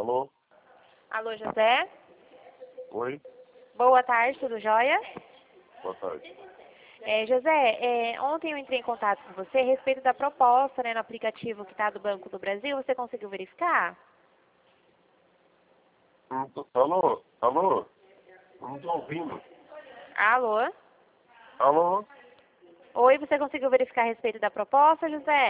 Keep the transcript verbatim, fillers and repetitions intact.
Alô? Alô, José? Oi? Boa tarde, tudo jóia? Boa tarde. É, José, é, ontem eu entrei em contato com você a respeito da proposta, né, no aplicativo que está do Banco do Brasil. Você conseguiu verificar? Não tô- Alô? Alô? Não estou ouvindo. Alô? Alô? Oi, você conseguiu verificar a respeito da proposta, José?